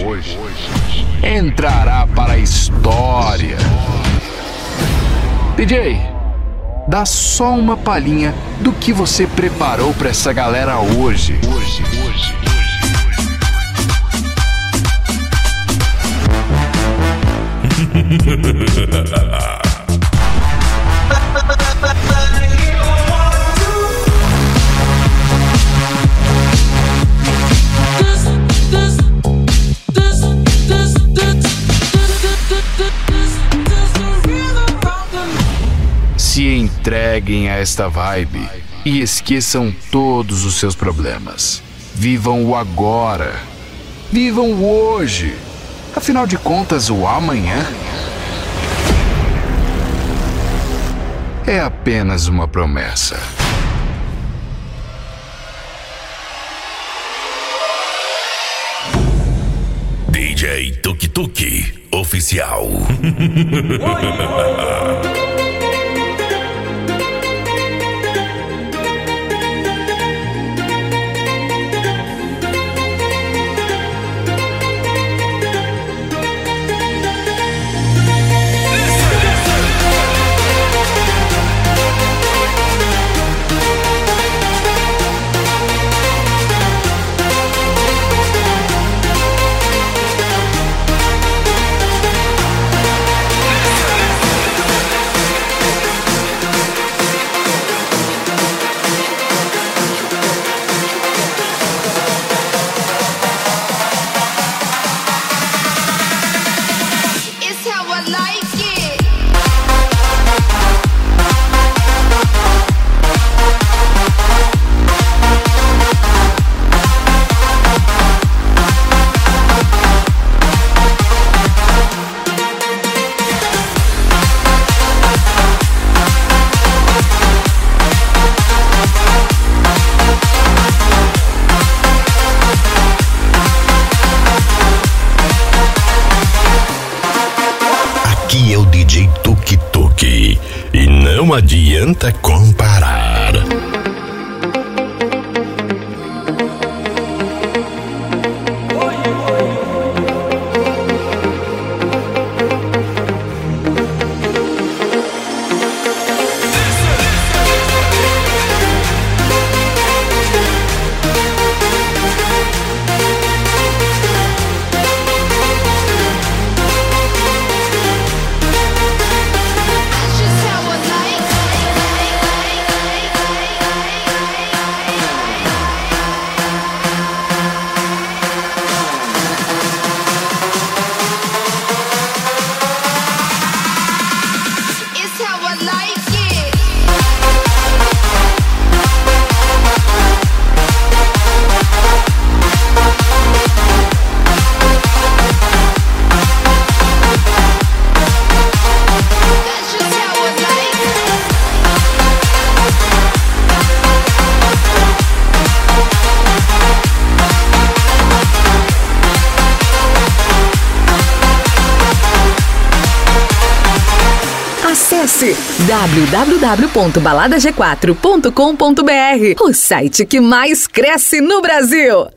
entrará para a história. DJ, dá só uma palhinha do que você preparou para essa galera hoje. Se entreguem a esta vibe e esqueçam todos os seus problemas. Vivam o agora. Vivam o hoje. Afinal de contas, o amanhã é apenas uma promessa. DJ Tuk Tuk Oficial. Não adianta comparar. Acesse www.baladag4.com.br, o site que mais cresce no Brasil.